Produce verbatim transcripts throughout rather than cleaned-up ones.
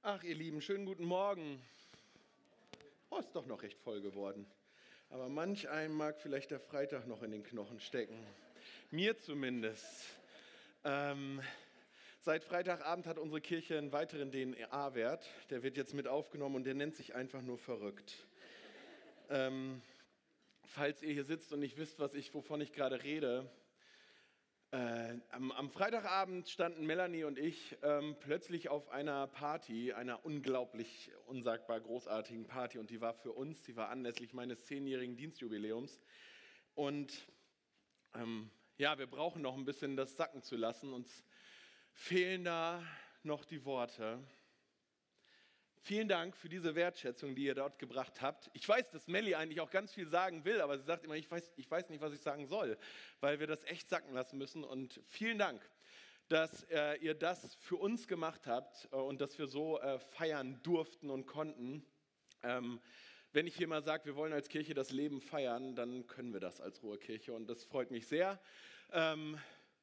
Ach, ihr Lieben, schönen guten Morgen. Oh, ist doch noch recht voll geworden. Aber manch einem mag vielleicht der Freitag noch in den Knochen stecken. Mir zumindest. Ähm, seit Freitagabend hat unsere Kirche einen weiteren D N A-Wert. Der wird jetzt mit aufgenommen und der nennt sich einfach nur verrückt. Ähm, falls ihr hier sitzt und nicht wisst, was ich, wovon ich gerade rede, Äh, am, am Freitagabend standen Melanie und ich ähm, plötzlich auf einer Party, einer unglaublich, unsagbar großartigen Party, und die war für uns, die war anlässlich meines zehnjährigen Dienstjubiläums. Und ähm, ja, wir brauchen noch ein bisschen das sacken zu lassen, uns fehlen da noch die Worte. Vielen Dank für diese Wertschätzung, die ihr dort gebracht habt. Ich weiß, dass Melli eigentlich auch ganz viel sagen will, aber sie sagt immer, ich weiß, ich weiß nicht, was ich sagen soll, weil wir das echt sacken lassen müssen. Und vielen Dank, dass äh, ihr das für uns gemacht habt äh, und dass wir so äh, feiern durften und konnten. Ähm, wenn ich hier mal sage, wir wollen als Kirche das Leben feiern, dann können wir das als Ruhrkirche und das freut mich sehr. Ähm,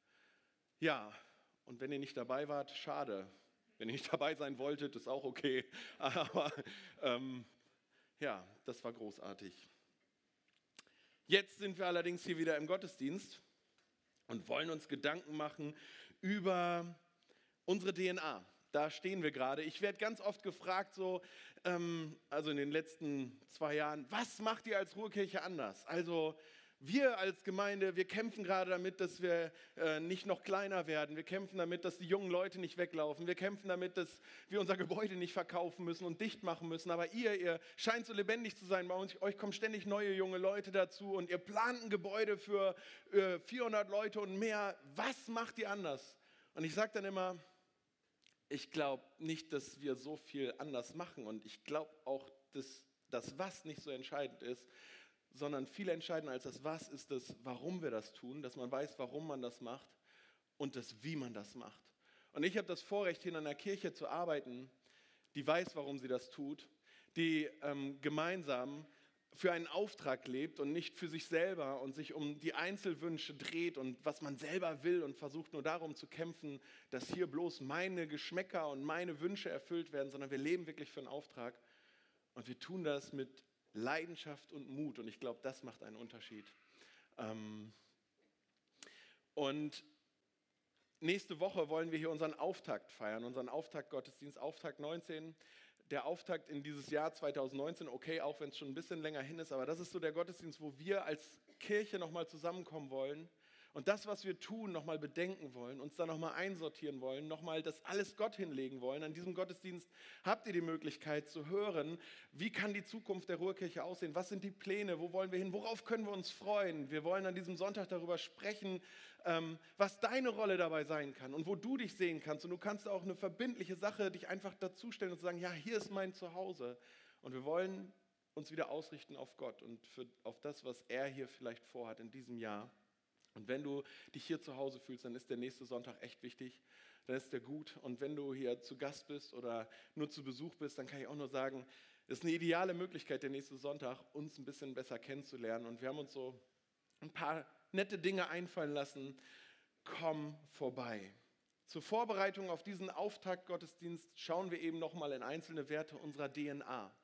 ja, und wenn ihr nicht dabei wart, schade. Wenn ihr nicht dabei sein wolltet, ist auch okay. Aber ähm, ja, das war großartig. Jetzt sind wir allerdings hier wieder im Gottesdienst und wollen uns Gedanken machen über unsere D N A. Da stehen wir gerade. Ich werde ganz oft gefragt, so, ähm, also in den letzten zwei Jahren, was macht ihr als Ruhrkirche anders? Also wir als Gemeinde, wir kämpfen gerade damit, dass wir äh, nicht noch kleiner werden. Wir kämpfen damit, dass die jungen Leute nicht weglaufen. Wir kämpfen damit, dass wir unser Gebäude nicht verkaufen müssen und dicht machen müssen. Aber ihr, ihr scheint so lebendig zu sein bei uns. Euch kommen ständig neue junge Leute dazu und ihr plant ein Gebäude für äh, vierhundert Leute und mehr. Was macht ihr anders? Und ich sage dann immer, ich glaube nicht, dass wir so viel anders machen. Und ich glaube auch, dass das Was nicht so entscheidend ist, sondern viel entscheidender als das Was ist das, warum wir das tun, dass man weiß, warum man das macht und das, wie man das macht. Und ich habe das Vorrecht, hier in einer Kirche zu arbeiten, die weiß, warum sie das tut, die ähm, gemeinsam für einen Auftrag lebt und nicht für sich selber und sich um die Einzelwünsche dreht und was man selber will und versucht nur darum zu kämpfen, dass hier bloß meine Geschmäcker und meine Wünsche erfüllt werden, sondern wir leben wirklich für einen Auftrag und wir tun das mit Leidenschaft und Mut, und ich glaube, das macht einen Unterschied. Ähm und nächste Woche wollen wir hier unseren Auftakt feiern, unseren Auftakt-Gottesdienst, Auftakt neunzehn. Der Auftakt in dieses Jahr zwanzig neunzehn, okay, auch wenn es schon ein bisschen länger hin ist, aber das ist so der Gottesdienst, wo wir als Kirche nochmal zusammenkommen wollen und das, was wir tun, nochmal bedenken wollen, uns da nochmal einsortieren wollen, nochmal das alles Gott hinlegen wollen. An diesem Gottesdienst habt ihr die Möglichkeit zu hören, wie kann die Zukunft der Ruhrkirche aussehen, was sind die Pläne, wo wollen wir hin, worauf können wir uns freuen. Wir wollen an diesem Sonntag darüber sprechen, ähm, was deine Rolle dabei sein kann und wo du dich sehen kannst. Und du kannst auch eine verbindliche Sache dich einfach dazustellen und sagen, ja, hier ist mein Zuhause. Und wir wollen uns wieder ausrichten auf Gott und für, auf das, was er hier vielleicht vorhat in diesem Jahr. Und wenn du dich hier zu Hause fühlst, dann ist der nächste Sonntag echt wichtig, dann ist der gut. Und wenn du hier zu Gast bist oder nur zu Besuch bist, dann kann ich auch nur sagen, es ist eine ideale Möglichkeit, der nächste Sonntag uns ein bisschen besser kennenzulernen. Und wir haben uns so ein paar nette Dinge einfallen lassen. Komm vorbei. Zur Vorbereitung auf diesen Auftakt-Gottesdienst schauen wir eben nochmal in einzelne Werte unserer D N A.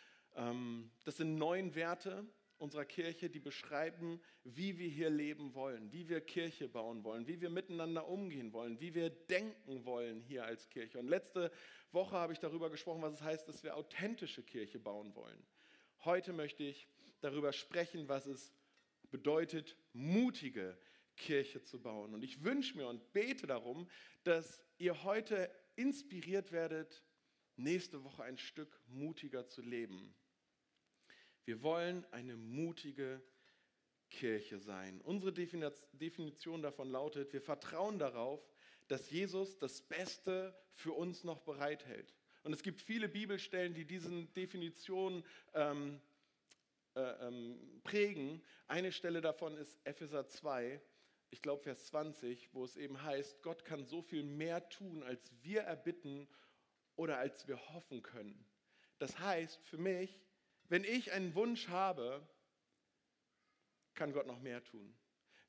Das sind neun Werte unserer Kirche, die beschreiben, wie wir hier leben wollen, wie wir Kirche bauen wollen, wie wir miteinander umgehen wollen, wie wir denken wollen hier als Kirche. Und letzte Woche habe ich darüber gesprochen, was es heißt, dass wir authentische Kirche bauen wollen. Heute möchte ich darüber sprechen, was es bedeutet, mutige Kirche zu bauen. Und ich wünsche mir und bete darum, dass ihr heute inspiriert werdet, nächste Woche ein Stück mutiger zu leben. Wir wollen eine mutige Kirche sein. Unsere Definition davon lautet, wir vertrauen darauf, dass Jesus das Beste für uns noch bereithält. Und es gibt viele Bibelstellen, die diese Definition ähm, äh, ähm, prägen. Eine Stelle davon ist Epheser zwei, ich glaube Vers zwanzig, wo es eben heißt, Gott kann so viel mehr tun, als wir erbitten oder als wir hoffen können. Das heißt für mich, wenn ich einen Wunsch habe, kann Gott noch mehr tun.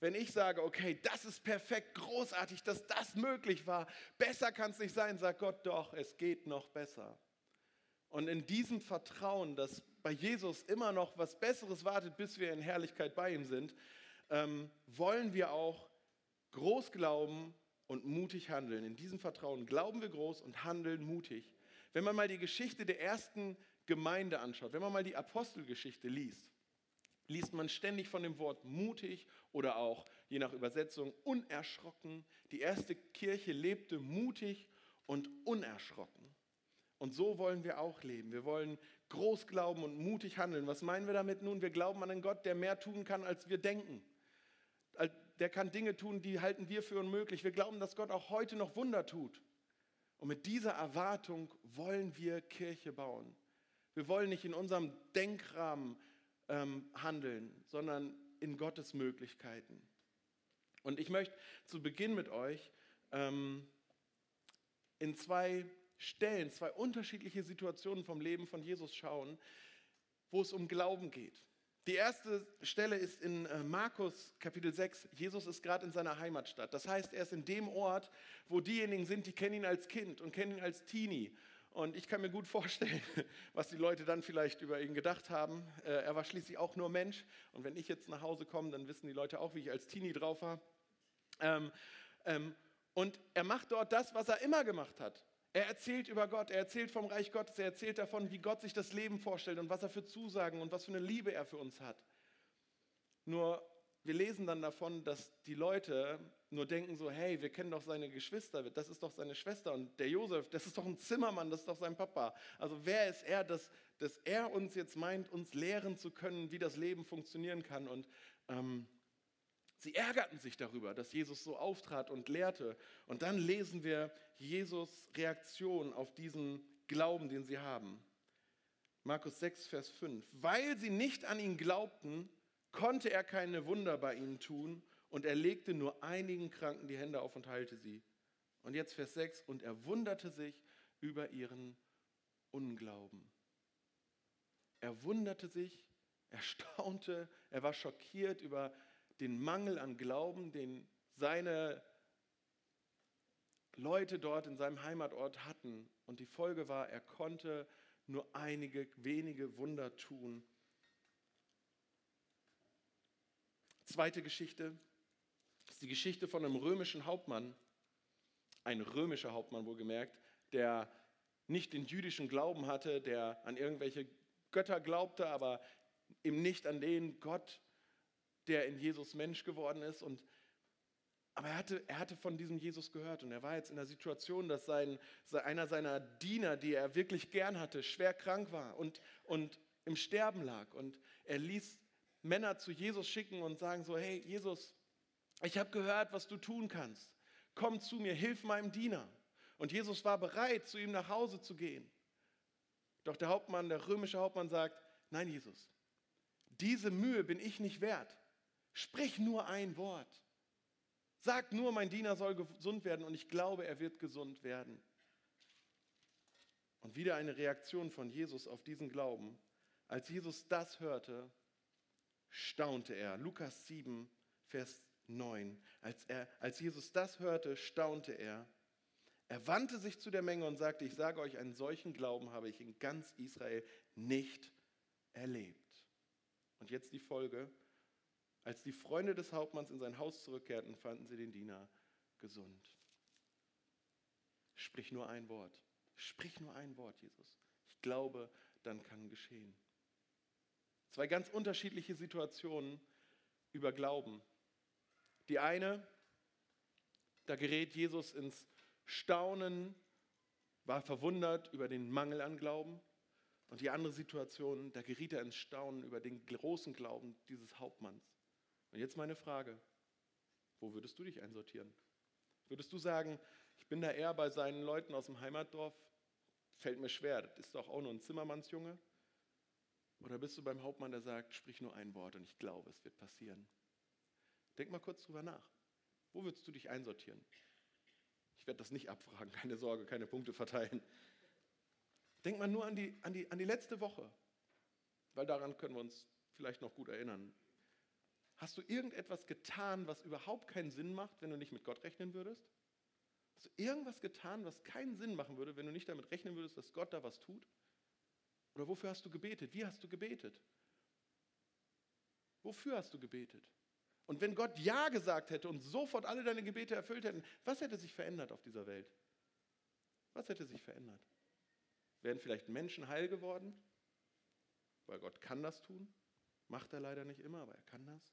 Wenn ich sage, okay, das ist perfekt, großartig, dass das möglich war, besser kann es nicht sein, sagt Gott, doch, es geht noch besser. Und in diesem Vertrauen, dass bei Jesus immer noch was Besseres wartet, bis wir in Herrlichkeit bei ihm sind, ähm, wollen wir auch groß glauben und mutig handeln. In diesem Vertrauen glauben wir groß und handeln mutig. Wenn man mal die Geschichte der ersten Gemeinde anschaut, wenn man mal die Apostelgeschichte liest, liest man ständig von dem Wort mutig oder auch, je nach Übersetzung, unerschrocken. Die erste Kirche lebte mutig und unerschrocken. Und so wollen wir auch leben. Wir wollen groß glauben und mutig handeln. Was meinen wir damit nun? Wir glauben an einen Gott, der mehr tun kann, als wir denken. Der kann Dinge tun, die halten wir für unmöglich. Wir glauben, dass Gott auch heute noch Wunder tut. Und mit dieser Erwartung wollen wir Kirche bauen. Wir wollen nicht in unserem Denkrahmen ähm, handeln, sondern in Gottes Möglichkeiten. Und ich möchte zu Beginn mit euch ähm, in zwei Stellen, zwei unterschiedliche Situationen vom Leben von Jesus schauen, wo es um Glauben geht. Die erste Stelle ist in Markus Kapitel sechs. Jesus ist gerade in seiner Heimatstadt. Das heißt, er ist in dem Ort, wo diejenigen sind, die kennen ihn als Kind und kennen ihn als Teenie. Und ich kann mir gut vorstellen, was die Leute dann vielleicht über ihn gedacht haben. Er war schließlich auch nur Mensch. Und wenn ich jetzt nach Hause komme, dann wissen die Leute auch, wie ich als Teenie drauf war. Ähm, ähm, und er macht dort das, was er immer gemacht hat. Er erzählt über Gott, er erzählt vom Reich Gottes, er erzählt davon, wie Gott sich das Leben vorstellt und was er für Zusagen und was für eine Liebe er für uns hat. Nur wir lesen dann davon, dass die Leute nur denken so, hey, wir kennen doch seine Geschwister, das ist doch seine Schwester und der Josef, das ist doch ein Zimmermann, das ist doch sein Papa. Also wer ist er, dass, dass er uns jetzt meint, uns lehren zu können, wie das Leben funktionieren kann. Und ähm, sie ärgerten sich darüber, dass Jesus so auftrat und lehrte. Und dann lesen wir Jesus' Reaktion auf diesen Glauben, den sie haben. Markus sechs, Vers fünf. Weil sie nicht an ihn glaubten, konnte er keine Wunder bei ihnen tun und er legte nur einigen Kranken die Hände auf und heilte sie. Und jetzt Vers sechs. Und er wunderte sich über ihren Unglauben. Er wunderte sich, er staunte, er war schockiert über den Mangel an Glauben, den seine Leute dort in seinem Heimatort hatten. Und die Folge war, er konnte nur einige wenige Wunder tun. Zweite Geschichte ist die Geschichte von einem römischen Hauptmann, ein römischer Hauptmann wohlgemerkt, der nicht den jüdischen Glauben hatte, der an irgendwelche Götter glaubte, aber eben nicht an den Gott, der in Jesus Mensch geworden ist. Und, aber er hatte, er hatte von diesem Jesus gehört und er war jetzt in der Situation, dass sein, einer seiner Diener, die er wirklich gern hatte, schwer krank war und, und im Sterben lag. Und er ließ Männer zu Jesus schicken und sagen so, hey Jesus, ich habe gehört, was du tun kannst. Komm zu mir, hilf meinem Diener. Und Jesus war bereit, zu ihm nach Hause zu gehen. Doch der Hauptmann, der römische Hauptmann sagt, nein Jesus, diese Mühe bin ich nicht wert. Sprich nur ein Wort. Sag nur, mein Diener soll gesund werden und ich glaube, er wird gesund werden. Und wieder eine Reaktion von Jesus auf diesen Glauben. Als Jesus das hörte, staunte er. Lukas sieben, Vers neun. Als, er, als Jesus das hörte, staunte er. Er wandte sich zu der Menge und sagte, ich sage euch, einen solchen Glauben habe ich in ganz Israel nicht erlebt. Und jetzt die Folge. Als die Freunde des Hauptmanns in sein Haus zurückkehrten, fanden sie den Diener gesund. Sprich nur ein Wort. Sprich nur ein Wort, Jesus. Ich glaube, dann kann geschehen. Zwei ganz unterschiedliche Situationen über Glauben. Die eine, da gerät Jesus ins Staunen, war verwundert über den Mangel an Glauben. Und die andere Situation, da geriet er ins Staunen über den großen Glauben dieses Hauptmanns. Und jetzt meine Frage, wo würdest du dich einsortieren? Würdest du sagen, ich bin da eher bei seinen Leuten aus dem Heimatdorf? Fällt mir schwer, das ist doch auch nur ein Zimmermannsjunge. Oder bist du beim Hauptmann, der sagt, sprich nur ein Wort und ich glaube, es wird passieren? Denk mal kurz drüber nach. Wo würdest du dich einsortieren? Ich werde das nicht abfragen, keine Sorge, keine Punkte verteilen. Denk mal nur an die, an die, an die letzte Woche, weil daran können wir uns vielleicht noch gut erinnern. Hast du irgendetwas getan, was überhaupt keinen Sinn macht, wenn du nicht mit Gott rechnen würdest? Hast du irgendwas getan, was keinen Sinn machen würde, wenn du nicht damit rechnen würdest, dass Gott da was tut? Oder wofür hast du gebetet? Wie hast du gebetet? Wofür hast du gebetet? Und wenn Gott Ja gesagt hätte und sofort alle deine Gebete erfüllt hätten, was hätte sich verändert auf dieser Welt? Was hätte sich verändert? Wären vielleicht Menschen heil geworden? Weil Gott kann das tun. Macht er leider nicht immer, aber er kann das.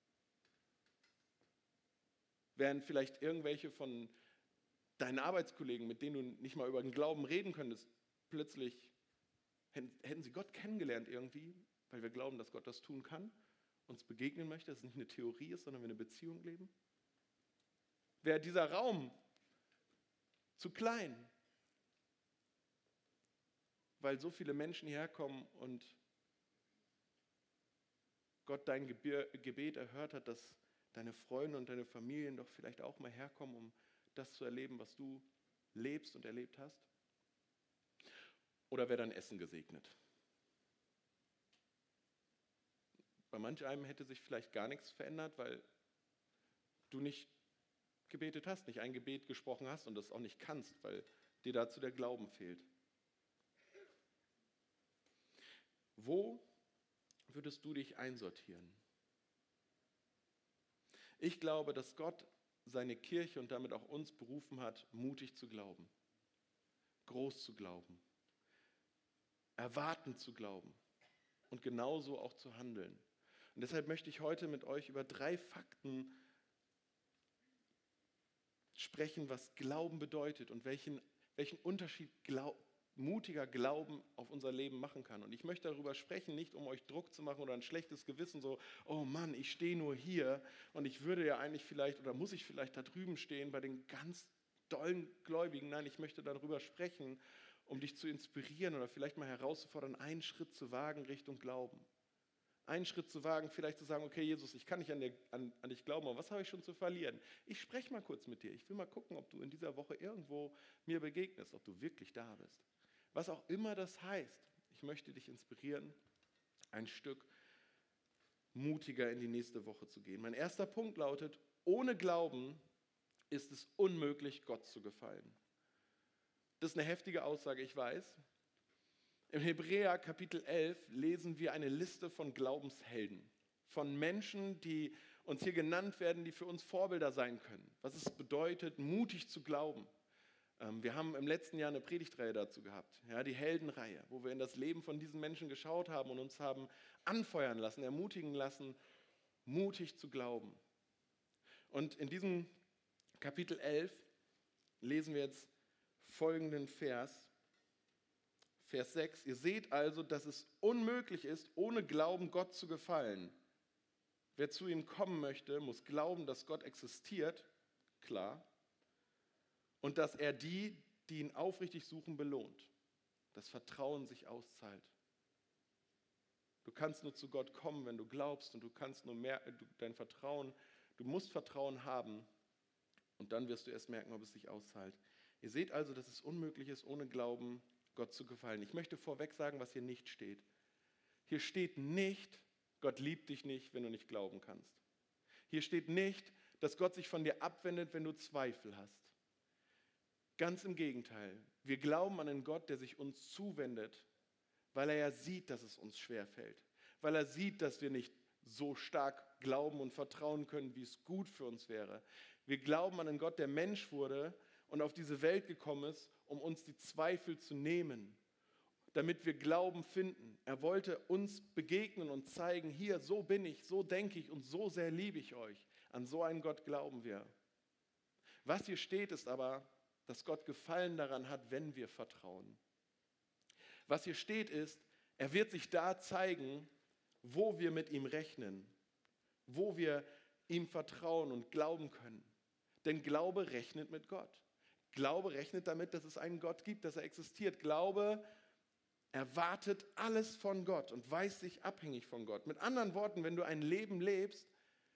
Wären vielleicht irgendwelche von deinen Arbeitskollegen, mit denen du nicht mal über den Glauben reden könntest, plötzlich hätten sie Gott kennengelernt irgendwie, weil wir glauben, dass Gott das tun kann, uns begegnen möchte, dass es nicht eine Theorie ist, sondern wir eine Beziehung leben? Wäre dieser Raum zu klein, weil so viele Menschen hierher kommen und Gott dein Gebet erhört hat, dass deine Freunde und deine Familien doch vielleicht auch mal herkommen, um das zu erleben, was du lebst und erlebt hast? Oder wäre dein Essen gesegnet? Bei manch einem hätte sich vielleicht gar nichts verändert, weil du nicht gebetet hast, nicht ein Gebet gesprochen hast und das auch nicht kannst, weil dir dazu der Glauben fehlt. Wo würdest du dich einsortieren? Ich glaube, dass Gott seine Kirche und damit auch uns berufen hat, mutig zu glauben, groß zu glauben, erwartend zu glauben und genauso auch zu handeln. Und deshalb möchte ich heute mit euch über drei Fakten sprechen, was Glauben bedeutet und welchen, welchen Unterschied Glau- mutiger Glauben auf unser Leben machen kann. Und ich möchte darüber sprechen, nicht um euch Druck zu machen oder ein schlechtes Gewissen, so, oh Mann, ich stehe nur hier und ich würde ja eigentlich vielleicht oder muss ich vielleicht da drüben stehen bei den ganz dollen Gläubigen. Nein, ich möchte darüber sprechen, um dich zu inspirieren oder vielleicht mal herauszufordern, einen Schritt zu wagen Richtung Glauben. Einen Schritt zu wagen, vielleicht zu sagen, okay Jesus, ich kann nicht an, dir, an, an dich glauben, aber was habe ich schon zu verlieren? Ich spreche mal kurz mit dir. Ich will mal gucken, ob du in dieser Woche irgendwo mir begegnest, ob du wirklich da bist. Was auch immer das heißt, ich möchte dich inspirieren, ein Stück mutiger in die nächste Woche zu gehen. Mein erster Punkt lautet, ohne Glauben ist es unmöglich, Gott zu gefallen. Das ist eine heftige Aussage, ich weiß. Im Hebräer Kapitel elf lesen wir eine Liste von Glaubenshelden, von Menschen, die uns hier genannt werden, die für uns Vorbilder sein können. Was es bedeutet, mutig zu glauben. Wir haben im letzten Jahr eine Predigtreihe dazu gehabt, ja, die Heldenreihe, wo wir in das Leben von diesen Menschen geschaut haben und uns haben anfeuern lassen, ermutigen lassen, mutig zu glauben. Und in diesem Kapitel elf lesen wir jetzt folgenden Vers, Vers sechs. Ihr seht also, dass es unmöglich ist, ohne Glauben Gott zu gefallen. Wer zu ihm kommen möchte, muss glauben, dass Gott existiert, klar, und dass er die, die ihn aufrichtig suchen, belohnt. Das Vertrauen sich auszahlt. Du kannst nur zu Gott kommen, wenn du glaubst, und du kannst nur mehr, du, dein Vertrauen, du musst Vertrauen haben, und dann wirst du erst merken, ob es sich auszahlt. Ihr seht also, dass es unmöglich ist, ohne Glauben Gott zu gefallen. Ich möchte vorweg sagen, was hier nicht steht. Hier steht nicht, Gott liebt dich nicht, wenn du nicht glauben kannst. Hier steht nicht, dass Gott sich von dir abwendet, wenn du Zweifel hast. Ganz im Gegenteil. Wir glauben an einen Gott, der sich uns zuwendet, weil er ja sieht, dass es uns schwerfällt. Weil er sieht, dass wir nicht so stark glauben und vertrauen können, wie es gut für uns wäre. Wir glauben an einen Gott, der Mensch wurde und auf diese Welt gekommen ist, um uns die Zweifel zu nehmen, damit wir Glauben finden. Er wollte uns begegnen und zeigen, hier, so bin ich, so denke ich und so sehr liebe ich euch. An so einen Gott glauben wir. Was hier steht, ist aber, dass Gott Gefallen daran hat, wenn wir vertrauen. Was hier steht ist, er wird sich da zeigen, wo wir mit ihm rechnen, wo wir ihm vertrauen und glauben können. Denn Glaube rechnet mit Gott. Glaube rechnet damit, dass es einen Gott gibt, dass er existiert. Glaube erwartet alles von Gott und weiß sich abhängig von Gott. Mit anderen Worten, wenn du ein Leben lebst,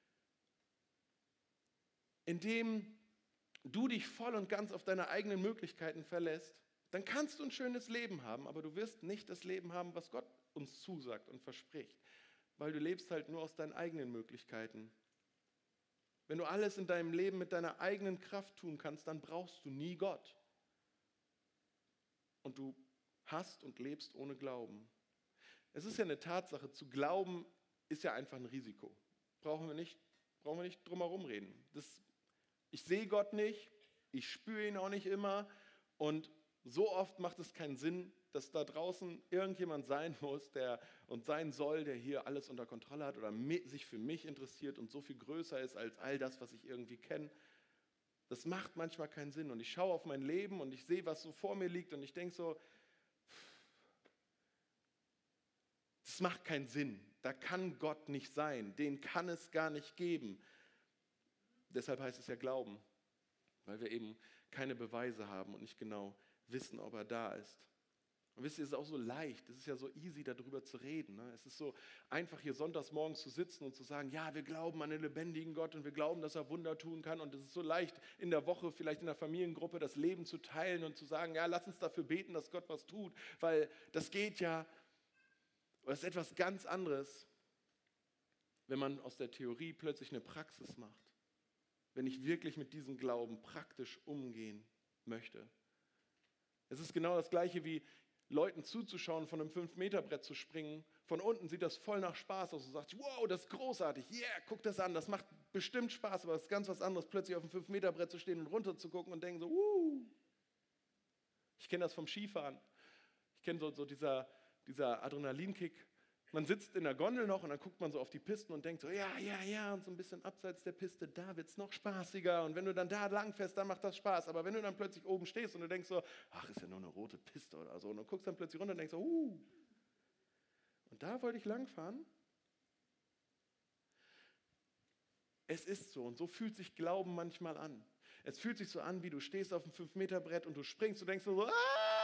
in dem du dich voll und ganz auf deine eigenen Möglichkeiten verlässt, dann kannst du ein schönes Leben haben, aber du wirst nicht das Leben haben, was Gott uns zusagt und verspricht. weil du lebst halt nur aus deinen eigenen Möglichkeiten. Wenn du alles in deinem Leben mit deiner eigenen Kraft tun kannst, dann brauchst du nie Gott. Und du hast und lebst ohne Glauben. Es ist ja eine Tatsache, zu glauben ist ja einfach ein Risiko. Brauchen wir nicht, brauchen wir nicht drum herum reden. Das, ich sehe Gott nicht, ich spüre ihn auch nicht immer und so oft macht es keinen Sinn, dass da draußen irgendjemand sein muss der, und sein soll, der hier alles unter Kontrolle hat oder sich für mich interessiert und so viel größer ist als all das, was ich irgendwie kenne. Das macht manchmal keinen Sinn. Und ich schaue auf mein Leben und ich sehe, was so vor mir liegt und ich denke so, das macht keinen Sinn. Da kann Gott nicht sein. Den kann es gar nicht geben. Deshalb heißt es ja Glauben, weil wir eben keine Beweise haben und nicht genau wissen, ob er da ist. Und wisst ihr, es ist auch so leicht, es ist ja so easy, darüber zu reden. Ne? Es ist so einfach, hier sonntags morgens zu sitzen und zu sagen, ja, wir glauben an den lebendigen Gott und wir glauben, dass er Wunder tun kann. Und es ist so leicht, in der Woche, vielleicht in der Familiengruppe, das Leben zu teilen und zu sagen, ja, lass uns dafür beten, dass Gott was tut, weil das geht ja. Aber es ist etwas ganz anderes, wenn man aus der Theorie plötzlich eine Praxis macht. Wenn ich wirklich mit diesem Glauben praktisch umgehen möchte. Es ist genau das Gleiche wie Leuten zuzuschauen, von einem fünf Meter Brett zu springen. Von unten sieht das voll nach Spaß aus und sagt, wow, das ist großartig, yeah, guck das an, das macht bestimmt Spaß, aber es ist ganz was anderes, plötzlich auf dem fünf Meter Brett zu stehen und runter zu gucken und denken so, uh. Ich kenne das vom Skifahren. Ich kenne so, so dieser, dieser Adrenalinkick. Man sitzt in der Gondel noch und dann guckt man so auf die Pisten und denkt so, ja, ja, ja, und so ein bisschen abseits der Piste, da wird es noch spaßiger. Und wenn du dann da lang fährst, dann macht das Spaß. Aber wenn du dann plötzlich oben stehst und du denkst so, ach, ist ja nur eine rote Piste oder so, und du guckst dann plötzlich runter und denkst so, uh. Und da wollte ich langfahren. Es ist so und so fühlt sich Glauben manchmal an. Es fühlt sich so an, wie du stehst auf dem fünf Meter Brett und du springst und denkst so, ah!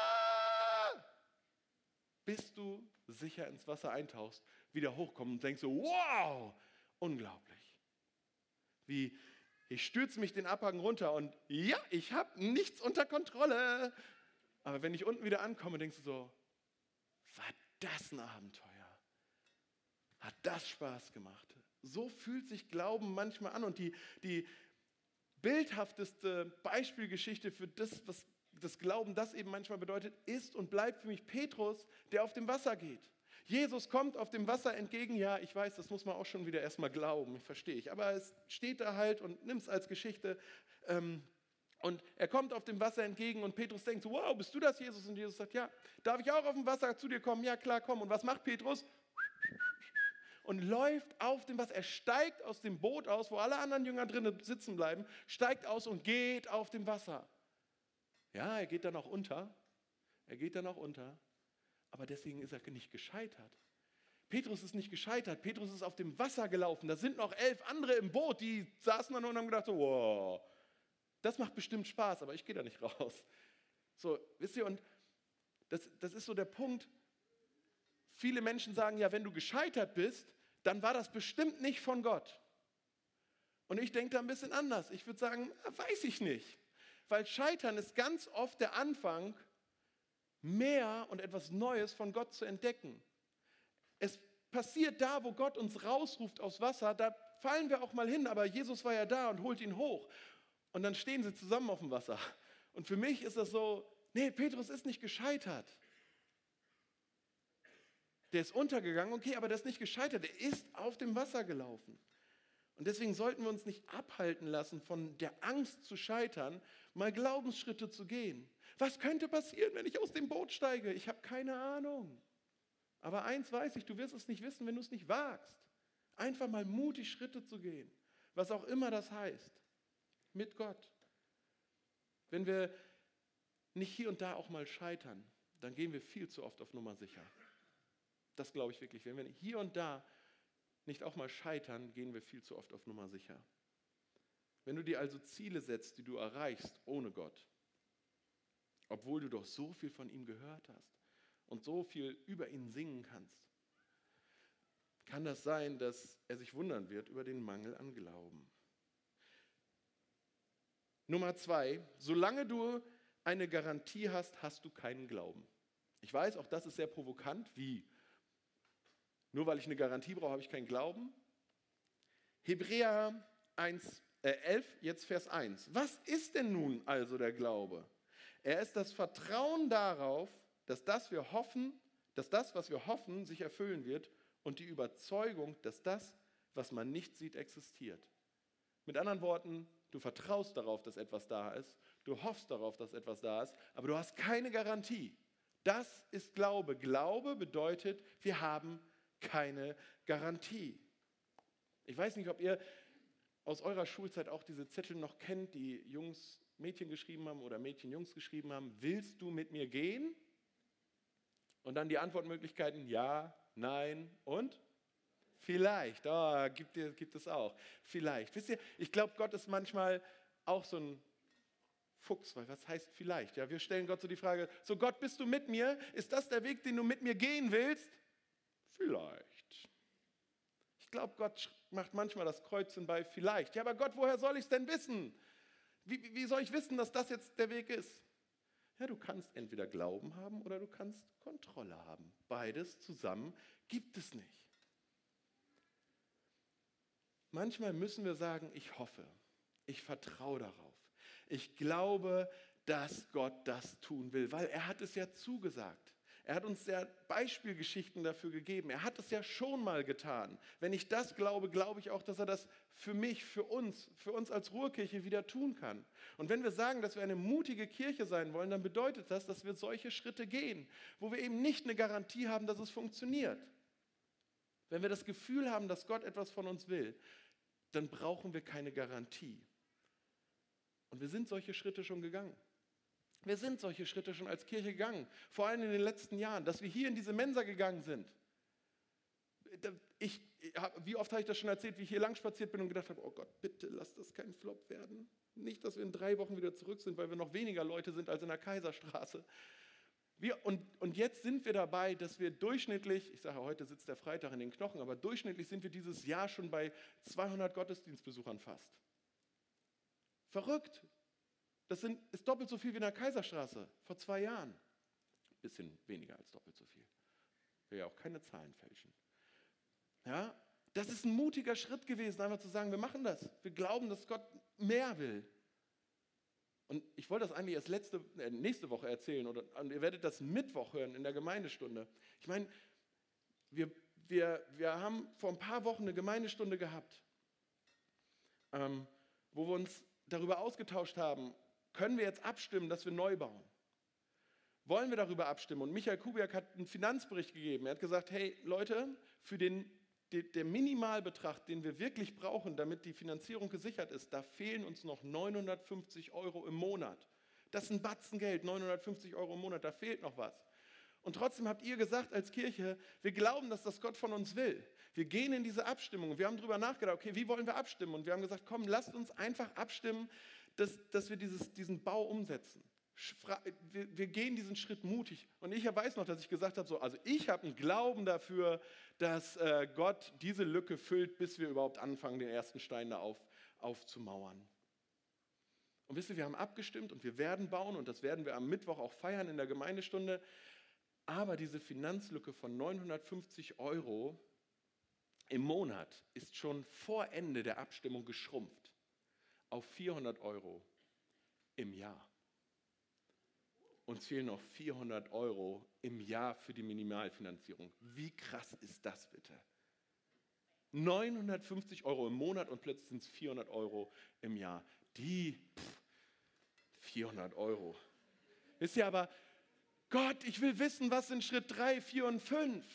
Bis du sicher ins Wasser eintauchst, wieder hochkommst und denkst so, wow, unglaublich. Wie, ich stürze mich den Abhang runter und ja, ich habe nichts unter Kontrolle. Aber wenn ich unten wieder ankomme, denkst du so, war das ein Abenteuer? Hat das Spaß gemacht? So fühlt sich Glauben manchmal an. Und die, die bildhafteste Beispielgeschichte für das, was das Glauben das eben manchmal bedeutet, ist und bleibt für mich Petrus, der auf dem Wasser geht. Jesus kommt auf dem Wasser entgegen. Ja, ich weiß, das muss man auch schon wieder erstmal glauben, verstehe ich. Aber es steht da halt und nimmt es als Geschichte. Und er kommt auf dem Wasser entgegen und Petrus denkt so, wow, bist du das, Jesus? Und Jesus sagt, ja. Darf ich auch auf dem Wasser zu dir kommen? Ja, klar, komm. Und was macht Petrus? Und läuft auf dem Wasser. Er steigt aus dem Boot aus, wo alle anderen Jünger drinnen sitzen bleiben, steigt aus und geht auf dem Wasser. Ja, er geht dann auch unter. Er geht dann auch unter. Aber deswegen ist er nicht gescheitert. Petrus ist nicht gescheitert. Petrus ist auf dem Wasser gelaufen. Da sind noch elf andere im Boot, die saßen dann und haben gedacht, so, wow, das macht bestimmt Spaß, aber ich gehe da nicht raus. So, wisst ihr, und das, das ist so der Punkt. Viele Menschen sagen, ja, wenn du gescheitert bist, dann war das bestimmt nicht von Gott. Und ich denke da ein bisschen anders. Ich würde sagen, weiß ich nicht. Weil Scheitern ist ganz oft der Anfang, mehr und etwas Neues von Gott zu entdecken. Es passiert da, wo Gott uns rausruft aus Wasser, da fallen wir auch mal hin, aber Jesus war ja da und holt ihn hoch. Und dann stehen sie zusammen auf dem Wasser. Und für mich ist das so, nee, Petrus ist nicht gescheitert. Der ist untergegangen, okay, aber der ist nicht gescheitert, der ist auf dem Wasser gelaufen. Und deswegen sollten wir uns nicht abhalten lassen, von der Angst zu scheitern, mal Glaubensschritte zu gehen. Was könnte passieren, wenn ich aus dem Boot steige? Ich habe keine Ahnung. Aber eins weiß ich, du wirst es nicht wissen, wenn du es nicht wagst. Einfach mal mutig Schritte zu gehen, was auch immer das heißt, mit Gott. Wenn wir nicht hier und da auch mal scheitern, dann gehen wir viel zu oft auf Nummer sicher. Das glaube ich wirklich. Wenn wir hier und da nicht auch mal scheitern, gehen wir viel zu oft auf Nummer sicher. Wenn du dir also Ziele setzt, die du erreichst ohne Gott, obwohl du doch so viel von ihm gehört hast und so viel über ihn singen kannst, kann das sein, dass er sich wundern wird über den Mangel an Glauben. Nummer zwei, solange du eine Garantie hast, hast du keinen Glauben. Ich weiß, auch das ist sehr provokant. Wie? Nur weil ich eine Garantie brauche, habe ich keinen Glauben. Hebräer eins, äh elf, jetzt Vers eins. Was ist denn nun also der Glaube? Er ist das Vertrauen darauf, dass das, wir hoffen, dass das, was wir hoffen, sich erfüllen wird und die Überzeugung, dass das, was man nicht sieht, existiert. Mit anderen Worten, du vertraust darauf, dass etwas da ist, du hoffst darauf, dass etwas da ist, aber du hast keine Garantie. Das ist Glaube. Glaube bedeutet, wir haben keine Garantie. Ich weiß nicht, ob ihr aus eurer Schulzeit auch diese Zettel noch kennt, die Jungs Mädchen geschrieben haben oder Mädchen Jungs geschrieben haben. Willst du mit mir gehen? Und dann die Antwortmöglichkeiten ja, nein und vielleicht. Oh, gibt, gibt es auch. Vielleicht. Wisst ihr, ich glaube, Gott ist manchmal auch so ein Fuchs, weil was heißt vielleicht? Ja, wir stellen Gott so die Frage, so Gott, bist du mit mir? Ist das der Weg, den du mit mir gehen willst? Vielleicht. Ich glaube, Gott macht manchmal das Kreuzchen bei vielleicht. Ja, aber Gott, woher soll ich es denn wissen? Wie, wie soll ich wissen, dass das jetzt der Weg ist? Ja, du kannst entweder Glauben haben oder du kannst Kontrolle haben. Beides zusammen gibt es nicht. Manchmal müssen wir sagen, ich hoffe, ich vertraue darauf. Ich glaube, dass Gott das tun will, weil er hat es ja zugesagt. Er hat uns ja Beispielgeschichten dafür gegeben. Er hat es ja schon mal getan. Wenn ich das glaube, glaube ich auch, dass er das für mich, für uns, für uns als Ruhrkirche wieder tun kann. Und wenn wir sagen, dass wir eine mutige Kirche sein wollen, dann bedeutet das, dass wir solche Schritte gehen, wo wir eben nicht eine Garantie haben, dass es funktioniert. Wenn wir das Gefühl haben, dass Gott etwas von uns will, dann brauchen wir keine Garantie. Und wir sind solche Schritte schon gegangen. Wir sind solche Schritte schon als Kirche gegangen, vor allem in den letzten Jahren, dass wir hier in diese Mensa gegangen sind. Ich, wie oft habe ich das schon erzählt, wie ich hier lang spaziert bin und gedacht habe, oh Gott, bitte lass das kein Flop werden. Nicht, dass wir in drei Wochen wieder zurück sind, weil wir noch weniger Leute sind als in der Kaiserstraße. Wir, und, und jetzt sind wir dabei, dass wir durchschnittlich, ich sage, heute sitzt der Freitag in den Knochen, aber durchschnittlich sind wir dieses Jahr schon bei zweihundert Gottesdienstbesuchern fast. Verrückt. Das sind, ist doppelt so viel wie in der Kaiserstraße vor zwei Jahren. Ein bisschen weniger als doppelt so viel. Ich will ja auch keine Zahlen fälschen. Ja, das ist ein mutiger Schritt gewesen, einfach zu sagen, wir machen das. Wir glauben, dass Gott mehr will. Und ich wollte das eigentlich erst letzte, äh, nächste Woche erzählen. Oder, und ihr werdet das Mittwoch hören in der Gemeindestunde. Ich meine, wir, wir, wir haben vor ein paar Wochen eine Gemeindestunde gehabt, ähm, wo wir uns darüber ausgetauscht haben, können wir jetzt abstimmen, dass wir neu bauen? Wollen wir darüber abstimmen? Und Michael Kubiak hat einen Finanzbericht gegeben. Er hat gesagt, hey Leute, für den, der Minimalbetrag, den wir wirklich brauchen, damit die Finanzierung gesichert ist, da fehlen uns noch neunhundertfünfzig Euro im Monat. Das ist ein Batzen Geld, neunhundertfünfzig Euro im Monat, da fehlt noch was. Und trotzdem habt ihr gesagt als Kirche, wir glauben, dass das Gott von uns will. Wir gehen in diese Abstimmung. Wir haben darüber nachgedacht, okay, wie wollen wir abstimmen? Und wir haben gesagt, komm, lasst uns einfach abstimmen, dass, dass wir dieses, diesen Bau umsetzen. Wir, wir gehen diesen Schritt mutig. Und ich weiß noch, dass ich gesagt habe, so, also ich habe einen Glauben dafür, dass äh, Gott diese Lücke füllt, bis wir überhaupt anfangen, den ersten Stein da auf, aufzumauern. Und wisst ihr, wir haben abgestimmt und wir werden bauen und das werden wir am Mittwoch auch feiern in der Gemeindestunde. Aber diese Finanzlücke von neunhundertfünfzig Euro im Monat ist schon vor Ende der Abstimmung geschrumpft auf vierhundert Euro im Jahr. Uns fehlen noch vierhundert Euro im Jahr für die Minimalfinanzierung. Wie krass ist das bitte? neunhundertfünfzig Euro im Monat und plötzlich sind es vierhundert Euro im Jahr. Die pff, vierhundert Euro. Wisst ihr aber, Gott, ich will wissen, was sind Schritt drei, vier und fünf.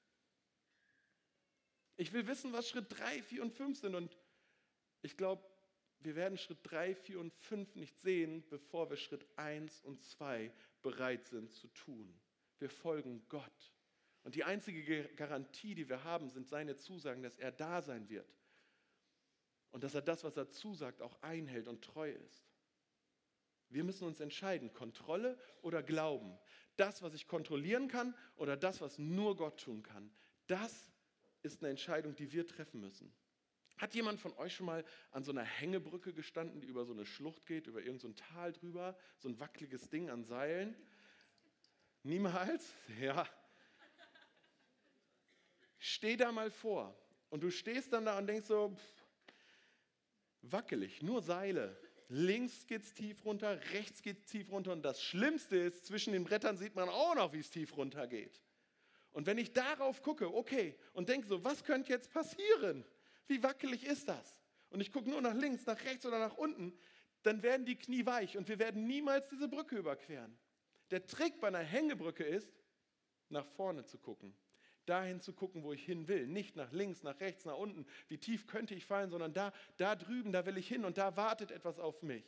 Ich will wissen, was Schritt drei, vier und fünf sind. Und ich glaube, wir werden Schritt drei, vier und fünf nicht sehen, bevor wir Schritt eins und zwei bereit sind zu tun. Wir folgen Gott. Und die einzige Garantie, die wir haben, sind seine Zusagen, dass er da sein wird. Und dass er das, was er zusagt, auch einhält und treu ist. Wir müssen uns entscheiden, Kontrolle oder Glauben. Das, was ich kontrollieren kann oder das, was nur Gott tun kann. Das ist eine Entscheidung, die wir treffen müssen. Hat jemand von euch schon mal an so einer Hängebrücke gestanden, die über so eine Schlucht geht, über irgend so ein Tal drüber, so ein wackeliges Ding an Seilen? Niemals? Ja. steh da mal vor und du stehst dann da und denkst so, pff, wackelig, nur Seile. Links geht es tief runter, rechts geht es tief runter und das Schlimmste ist, zwischen den Brettern sieht man auch noch, wie es tief runter geht. Und wenn ich darauf gucke, okay, und denke so, was könnte jetzt passieren? Wie wackelig ist das? Und ich gucke nur nach links, nach rechts oder nach unten, dann werden die Knie weich und wir werden niemals diese Brücke überqueren. Der Trick bei einer Hängebrücke ist, nach vorne zu gucken. Dahin zu gucken, wo ich hin will. Nicht nach links, nach rechts, nach unten. Wie tief könnte ich fallen, sondern da, da drüben, da will ich hin und da wartet etwas auf mich.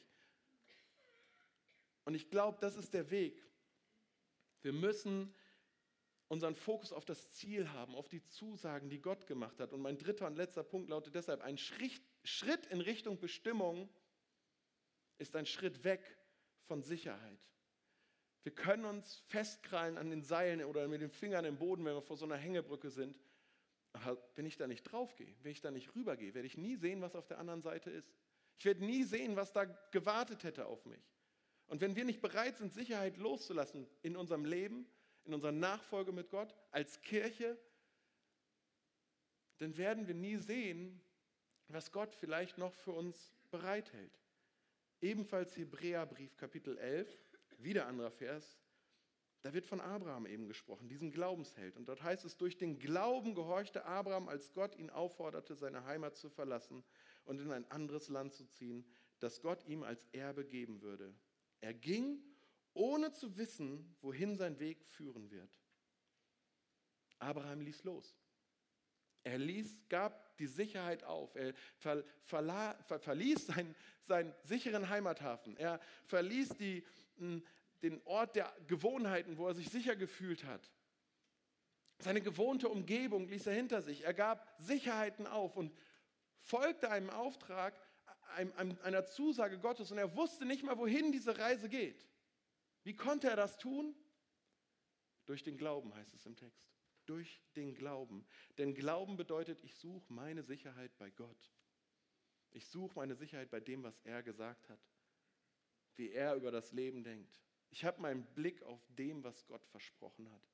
Und ich glaube, das ist der Weg. Wir müssen unseren Fokus auf das Ziel haben, auf die Zusagen, die Gott gemacht hat. Und mein dritter und letzter Punkt lautet deshalb, ein Schritt in Richtung Bestimmung ist ein Schritt weg von Sicherheit. Wir können uns festkrallen an den Seilen oder mit den Fingern im Boden, wenn wir vor so einer Hängebrücke sind. Aber wenn ich da nicht drauf gehe, wenn ich da nicht rübergehe, werde ich nie sehen, was auf der anderen Seite ist. Ich werde nie sehen, was da gewartet hätte auf mich. Und wenn wir nicht bereit sind, Sicherheit loszulassen in unserem Leben, in unserer Nachfolge mit Gott, als Kirche, dann werden wir nie sehen, was Gott vielleicht noch für uns bereithält. Ebenfalls Hebräerbrief, Kapitel elf, wieder anderer Vers, da wird von Abraham eben gesprochen, diesem Glaubensheld. Und dort heißt es, durch den Glauben gehorchte Abraham, als Gott ihn aufforderte, seine Heimat zu verlassen und in ein anderes Land zu ziehen, das Gott ihm als Erbe geben würde. Er ging, ohne zu wissen, wohin sein Weg führen wird. Abraham ließ los. Er ließ, gab die Sicherheit auf. Er ver, verla, ver, verließ seinen, seinen sicheren Heimathafen. Er verließ die, den Ort der Gewohnheiten, wo er sich sicher gefühlt hat. Seine gewohnte Umgebung ließ er hinter sich. Er gab Sicherheiten auf und folgte einem Auftrag, einem, einer Zusage Gottes. Und er wusste nicht mal, wohin diese Reise geht. Wie konnte er das tun? Durch den Glauben, heißt es im Text. Durch den Glauben. Denn Glauben bedeutet, ich suche meine Sicherheit bei Gott. Ich suche meine Sicherheit bei dem, was er gesagt hat. Wie er über das Leben denkt. Ich habe meinen Blick auf dem, was Gott versprochen hat.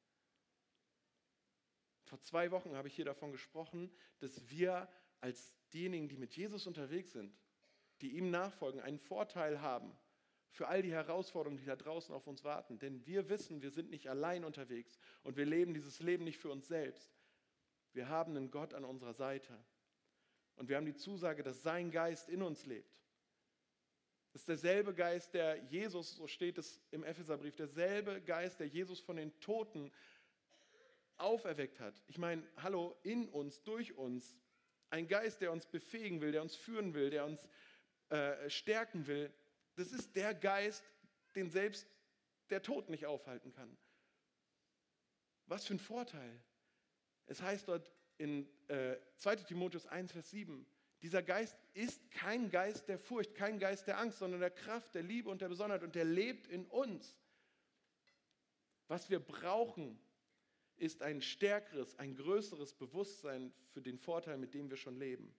Vor zwei Wochen habe ich hier davon gesprochen, dass wir als diejenigen, die mit Jesus unterwegs sind, die ihm nachfolgen, einen Vorteil haben für all die Herausforderungen, die da draußen auf uns warten. Denn wir wissen, wir sind nicht allein unterwegs und wir leben dieses Leben nicht für uns selbst. Wir haben einen Gott an unserer Seite und wir haben die Zusage, dass sein Geist in uns lebt. Das ist derselbe Geist, der Jesus, so steht es im Epheserbrief, derselbe Geist, der Jesus von den Toten auferweckt hat. Ich meine, hallo, in uns, durch uns. Ein Geist, der uns befähigen will, der uns führen will, der uns äh, stärken will. Das ist der Geist, den selbst der Tod nicht aufhalten kann. Was für ein Vorteil. Es heißt dort in äh, zweiter Timotheus eins, Vers sieben, dieser Geist ist kein Geist der Furcht, kein Geist der Angst, sondern der Kraft, der Liebe und der Besonnenheit und der lebt in uns. Was wir brauchen, ist ein stärkeres, ein größeres Bewusstsein für den Vorteil, mit dem wir schon leben.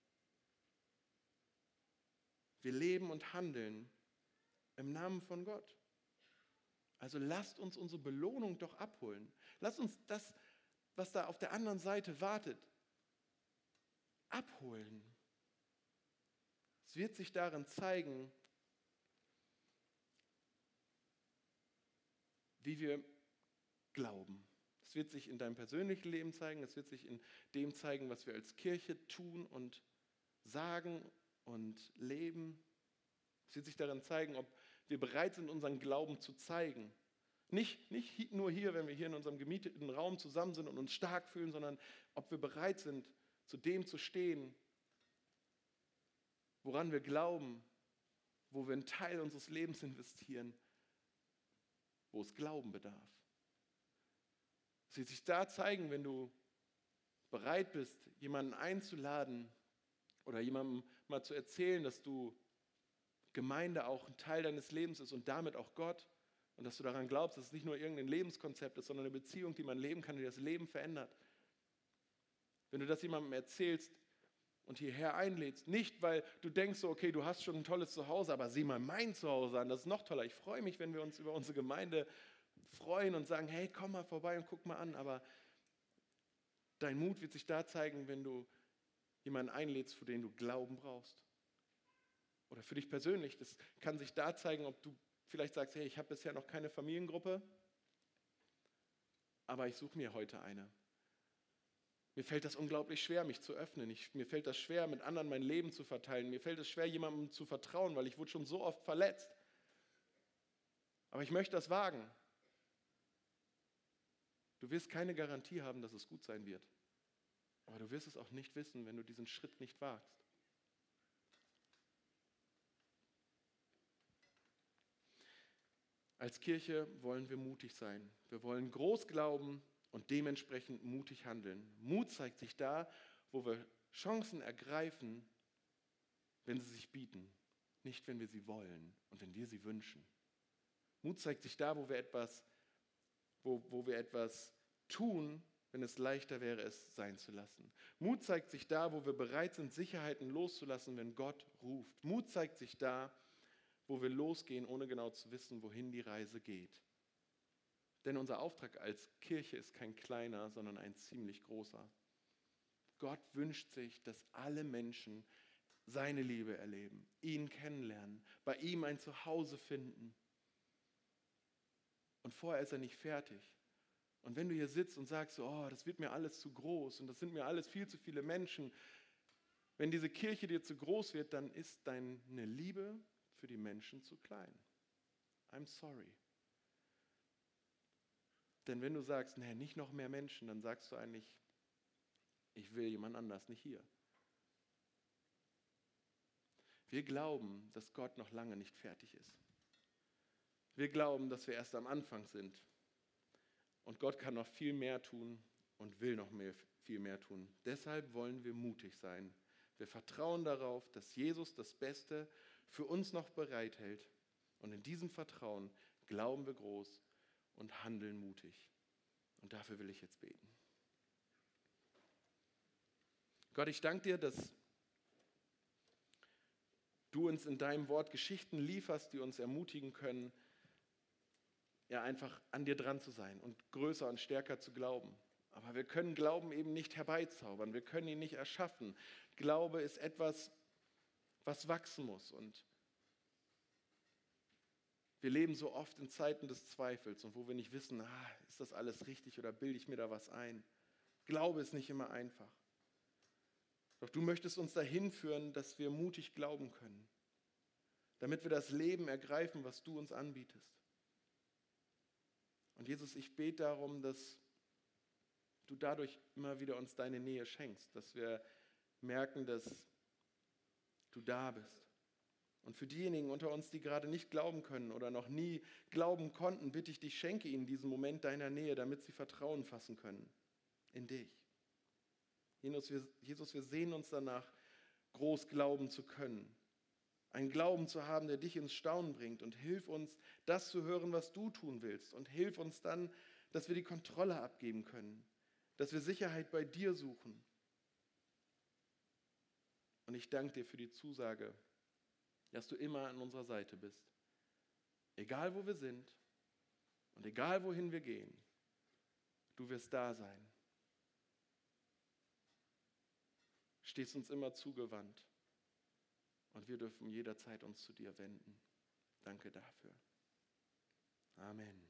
Wir leben und handeln im Namen von Gott. Also lasst uns unsere Belohnung doch abholen. Lasst uns das, was da auf der anderen Seite wartet, abholen. Es wird sich darin zeigen, wie wir glauben. Es wird sich in deinem persönlichen Leben zeigen, es wird sich in dem zeigen, was wir als Kirche tun und sagen und leben. Es wird sich darin zeigen, ob wir bereit sind, unseren Glauben zu zeigen. Nicht, nicht nur hier, wenn wir hier in unserem gemieteten Raum zusammen sind und uns stark fühlen, sondern ob wir bereit sind, zu dem zu stehen, woran wir glauben, wo wir einen Teil unseres Lebens investieren, wo es Glauben bedarf. Es wird sich da zeigen, wenn du bereit bist, jemanden einzuladen oder jemandem mal zu erzählen, dass du Gemeinde auch ein Teil deines Lebens ist und damit auch Gott und dass du daran glaubst, dass es nicht nur irgendein Lebenskonzept ist, sondern eine Beziehung, die man leben kann, die das Leben verändert. Wenn du das jemandem erzählst und hierher einlädst, nicht weil du denkst, so, okay, du hast schon ein tolles Zuhause, aber sieh mal mein Zuhause an, das ist noch toller. Ich freue mich, wenn wir uns über unsere Gemeinde freuen und sagen, hey, komm mal vorbei und guck mal an, aber Dein Mut wird sich da zeigen, wenn du jemanden einlädst, für den du Glauben brauchst. Oder für dich persönlich. Das kann sich da zeigen, ob du vielleicht sagst, hey, ich habe bisher noch keine Familiengruppe, aber ich suche mir heute eine. Mir fällt das unglaublich schwer, mich zu öffnen. Ich, mir fällt das schwer, mit anderen mein Leben zu verteilen. Mir fällt es schwer, jemandem zu vertrauen, weil ich wurde schon so oft verletzt. Aber ich möchte das wagen. Du wirst keine Garantie haben, dass es gut sein wird. Aber du wirst es auch nicht wissen, wenn du diesen Schritt nicht wagst. Als Kirche wollen wir mutig sein. Wir wollen groß glauben und dementsprechend mutig handeln. Mut zeigt sich da, wo wir Chancen ergreifen, wenn sie sich bieten, nicht wenn wir sie wollen und wenn wir sie wünschen. Mut zeigt sich da, wo wir etwas, wo, wo wir etwas tun, wenn es leichter wäre, es sein zu lassen. Mut zeigt sich da, wo wir bereit sind, Sicherheiten loszulassen, wenn Gott ruft. Mut zeigt sich da, wo wir losgehen, ohne genau zu wissen, wohin die Reise geht. Denn unser Auftrag als Kirche ist kein kleiner, sondern ein ziemlich großer. Gott wünscht sich, dass alle Menschen seine Liebe erleben, ihn kennenlernen, bei ihm ein Zuhause finden. Und vorher ist er nicht fertig. Und wenn du hier sitzt und sagst, so, oh, das wird mir alles zu groß und das sind mir alles viel zu viele Menschen, wenn diese Kirche dir zu groß wird, dann ist deine Liebe für die Menschen zu klein. I'm sorry. Denn wenn du sagst, nee, nicht noch mehr Menschen, dann sagst du eigentlich, ich will jemand anders, nicht hier. Wir glauben, dass Gott noch lange nicht fertig ist. Wir glauben, dass wir erst am Anfang sind. Und Gott kann noch viel mehr tun und will noch mehr, viel mehr tun. Deshalb wollen wir mutig sein. Wir vertrauen darauf, dass Jesus das Beste für uns noch bereithält. Und in diesem Vertrauen glauben wir groß und handeln mutig. Und dafür will ich jetzt beten. Gott, ich danke dir, dass du uns in deinem Wort Geschichten lieferst, die uns ermutigen können, ja, einfach an dir dran zu sein und größer und stärker zu glauben. Aber wir können Glauben eben nicht herbeizaubern, wir können ihn nicht erschaffen. Glaube ist etwas, was wachsen muss. Und wir leben so oft in Zeiten des Zweifels und wo wir nicht wissen, ah, ist das alles richtig oder bilde ich mir da was ein? Glaube ist nicht immer einfach. Doch du möchtest uns dahin führen, dass wir mutig glauben können, damit wir das Leben ergreifen, was du uns anbietest. Und Jesus, ich bete darum, dass du dadurch immer wieder uns deine Nähe schenkst, dass wir merken, dass du da bist. Und für diejenigen unter uns, die gerade nicht glauben können oder noch nie glauben konnten, bitte ich dich, schenke ihnen diesen Moment deiner Nähe, damit sie Vertrauen fassen können in dich. Jesus, wir, Jesus, wir sehnen uns danach, groß glauben zu können. Einen Glauben zu haben, der dich ins Staunen bringt, und hilf uns, das zu hören, was du tun willst. Und hilf uns dann, dass wir die Kontrolle abgeben können, dass wir Sicherheit bei dir suchen. Und ich danke dir für die Zusage, dass du immer an unserer Seite bist. Egal wo wir sind und egal wohin wir gehen, du wirst da sein. Stehst uns immer zugewandt. Und wir dürfen jederzeit uns zu dir wenden. Danke dafür. Amen.